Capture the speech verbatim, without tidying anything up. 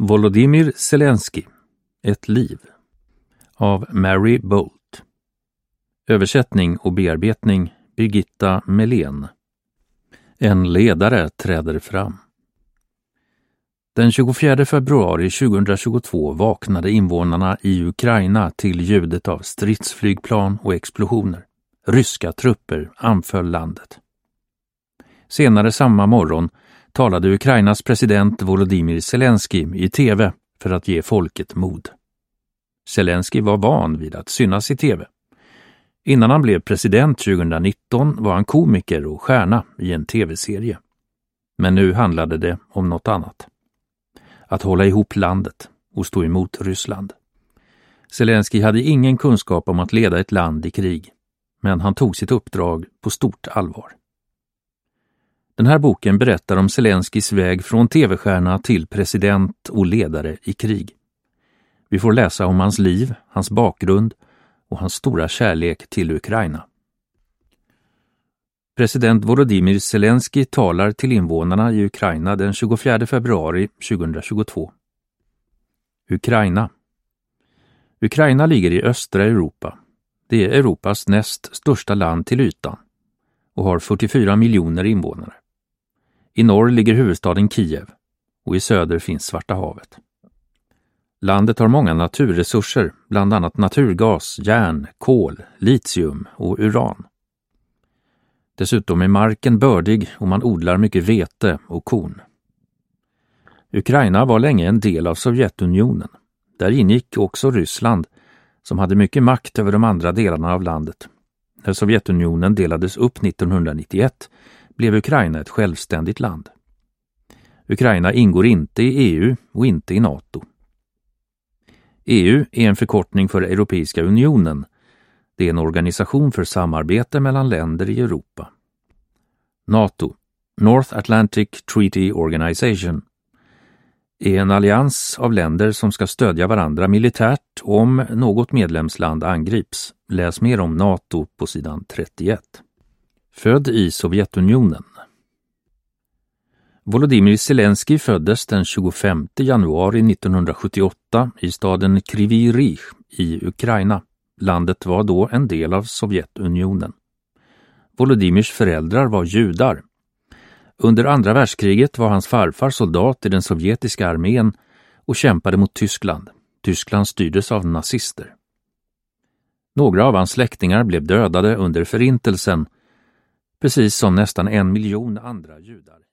Volodymyr Zelensky, ett liv av Mary Bolt. Översättning och bearbetning Birgitta Melén. En ledare träder fram. Den tjugofjärde februari tjugohundratjugotvå vaknade invånarna i Ukraina till ljudet av stridsflygplan och explosioner. Ryska trupper anföll landet. Senare samma morgon talade Ukrainas president Volodymyr Zelensky i tv för att ge folket mod. Zelensky var van vid att synas i tv. Innan han blev president tjugohundranitton var han komiker och stjärna i en tv-serie. Men nu handlade det om något annat. Att hålla ihop landet och stå emot Ryssland. Zelensky hade ingen kunskap om att leda ett land i krig, men han tog sitt uppdrag på stort allvar. Den här boken berättar om Zelenskys väg från tv-stjärna till president och ledare i krig. Vi får läsa om hans liv, hans bakgrund och hans stora kärlek till Ukraina. President Volodymyr Zelensky talar till invånarna i Ukraina den tjugofjärde februari tjugohundratjugotvå. Ukraina. Ukraina ligger i östra Europa. Det är Europas näst största land till ytan och har fyrtiofyra miljoner invånare. I norr ligger huvudstaden Kiev och i söder finns Svarta havet. Landet har många naturresurser, bland annat naturgas, järn, kol, litium och uran. Dessutom är marken bördig och man odlar mycket vete och korn. Ukraina var länge en del av Sovjetunionen. Där ingick också Ryssland, som hade mycket makt över de andra delarna av landet. När Sovjetunionen delades upp nittonhundranittioett blev Ukraina ett självständigt land. Ukraina ingår inte i E U och inte i NATO. E U är en förkortning för Europeiska unionen. Det är en organisation för samarbete mellan länder i Europa. NATO, North Atlantic Treaty Organization, är en allians av länder som ska stödja varandra militärt om något medlemsland angrips. Läs mer om NATO på sidan trettioett. Född i Sovjetunionen. Volodymyr Zelensky föddes den tjugofemte januari nittonhundrasjuttioåtta i staden Kryvyi Rih i Ukraina. Landet var då en del av Sovjetunionen. Volodymyrs föräldrar var judar. Under andra världskriget var hans farfar soldat i den sovjetiska armén och kämpade mot Tyskland. Tyskland styrdes av nazister. Några av hans släktingar blev dödade under förintelsen, precis som nästan en miljon andra judar.